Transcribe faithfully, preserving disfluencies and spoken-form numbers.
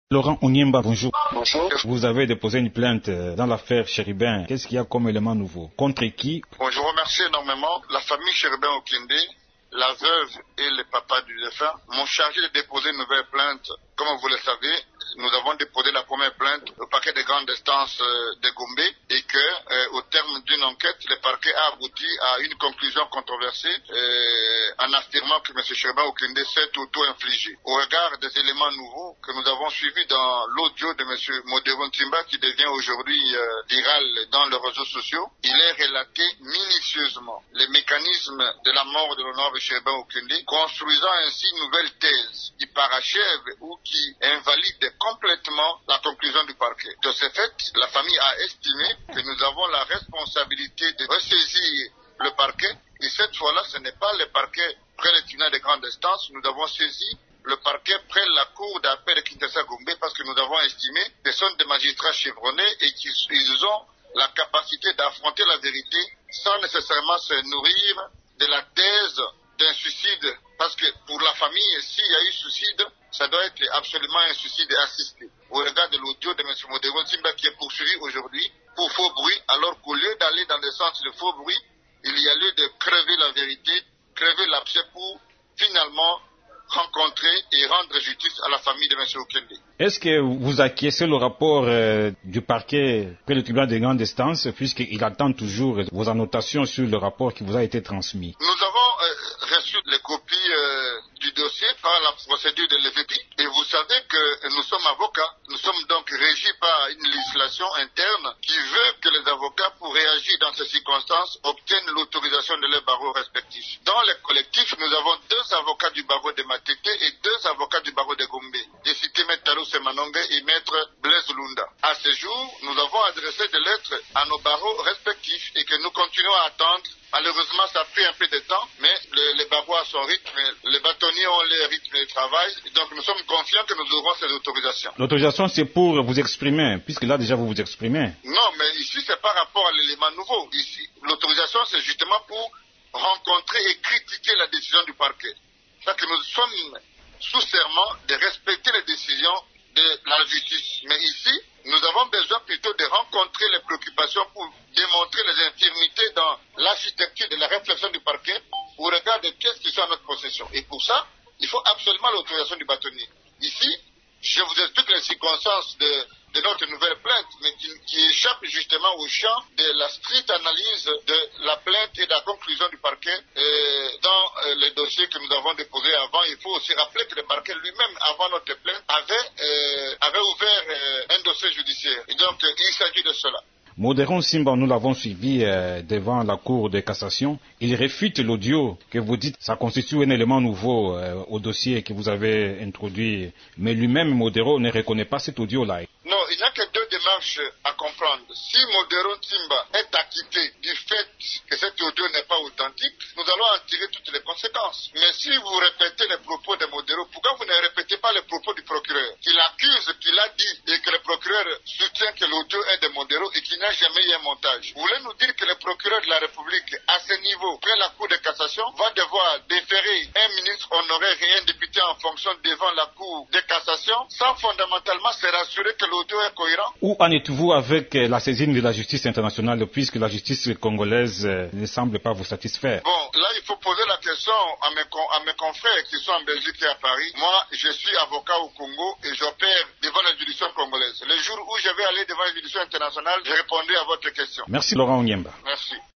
Laurent Onyemba, bonjour. Bonjour. Vous avez déposé une plainte dans l'affaire Chéribin. Qu'est-ce qu'il y a comme élément nouveau? Contre qui? Bon, je vous remercie énormément. La famille Chéribin Okinde, la veuve et le papa du défunt m'ont chargé de déposer une nouvelle plainte. Comme vous le savez, nous avons déposé la première plainte au parquet de grande instance de Gombe et que, euh, au terme d'une enquête, le parquet a abouti à une conclusion controversée euh, en affirmant que M. Chéribin Okinde s'est auto-infligé. Au regard des éléments nouveaux que nous avons suivis dans l'audio de M. Modero Ntimba qui devient aujourd'hui euh, viral dans les réseaux sociaux, il est relaté minutieusement les mécanismes de la mort de l'honorable Chéribin Okinde, construisant ainsi une nouvelle thèse qui parachève ou qui invalide complètement la conclusion du parquet. De ce fait, la famille a estimé que nous avons la responsabilité de ressaisir le parquet et cette fois-là, ce n'est pas le parquet près le tribunal de grande instance, nous avons saisi le parquet près la cour d'appel de Kinshasa Gombe parce que nous avons estimé que ce sont des magistrats chevronnés et qu'ils ont la capacité d'affronter la vérité sans nécessairement se nourrir de la thèse d'un suicide. Parce que pour la famille, s'il y a eu suicide, ça doit être absolument un suicide assisté. Au regard de l'audio de M. Modero Ntimba qui est poursuivi aujourd'hui pour faux bruit, alors qu'au lieu d'aller dans le sens de faux bruit, il y a lieu de crever la vérité, crever l'abcès pour finalement rencontrer et rendre justice à la famille de M. Okinde. Est-ce que vous acquiescez le rapport euh, du parquet près le tribunal de grande instance, puisqu'il attend toujours vos annotations sur le rapport qui vous a été transmis? Nous avons euh, reçu les copies euh, du dossier par la procédure de l'E V P. Et vous savez que nous sommes avocats. Nous sommes donc régis par une législation interne qui veut que les avocats, pour réagir dans ces circonstances, obtiennent l'autorisation de leurs barreaux respectifs. Dans les collectifs, nous avons deux avocats du barreau de Matete et deux avocats du barreau de Gombe. J'ai cité Maître Talo Semanongue et Maître Blaise Lunda. À ce jour, nous avons adressé des lettres à nos barreaux respectifs et que nous continuons à attendre. Malheureusement, ça a pris un peu de temps, mais le, les barreaux à son rythme, les bâtonniers ont leur rythme de travail, donc nous sommes confiants que nous aurons ces autorisations. L'autorisation, c'est pour vous exprimer, puisque là déjà vous vous exprimez. Non, mais ici, c'est par rapport à l'élément nouveau. Ici, l'autorisation, c'est justement pour rencontrer et critiquer la décision du parquet. C'est-à-dire que nous sommes sous serment de respecter les décisions de la justice. Mais ici, nous avons besoin plutôt de rencontrer les préoccupations pour démontrer les infirmités dans l'architecture de la réflexion du parquet au regard de qu'est-ce qui sont à notre possession. Et pour ça, il faut absolument l'autorisation du bâtonnier. Ici, je vous explique les circonstances de, de notre nouvelle plainte, mais qui, qui échappe justement au champ de la stricte analyse de la plainte et de la conclusion du parquet euh, dans euh, les dossiers que nous avons déposés avant. Il faut aussi rappeler que le parquet lui-même, avant notre plainte, avait, euh, avait ouvert euh, un dossier judiciaire. Et donc, euh, il s'agit de cela. Modero Ntimba, nous l'avons suivi euh, devant la Cour de cassation. Il réfute l'audio que vous dites, ça constitue un élément nouveau euh, au dossier que vous avez introduit. Mais lui-même, Modero, ne reconnaît pas cet audio-là. Non, il n'y a que deux démarches à comprendre. Si Modero Ntimba est acquitté du fait que cet audio n'est pas authentique, nous allons en tirer toutes les conséquences. Mais si vous répétez les propos de Modero, pourquoi vous ne répétez pas les propos du procureur? Qu'il accuse, qu'il a dit, et que le procureur soutient que l'audio est de Modero et qu'il n'a jamais eu un montage. Vous voulez nous dire que le procureur de la République, à ce niveau, près la Cour de cassation, va devoir déférer un ministre honoraire et un député en fonction devant la Cour de cassation, sans fondamentalement se rassurer que l'audio est cohérent? Où en êtes-vous avec la saisine de la justice internationale, puisque la justice congolaise ne semble pas vous satisfaire? Bon, là, il faut poser la question à mes, à mes confrères qui sont en Belgique et à Paris. Moi, je suis avocat au Congo et j'opère devant la juridiction congolaise. Le jour où je vais aller devant la juridiction internationale, je répondrai à votre question. Merci Laurent Onyemba. Merci.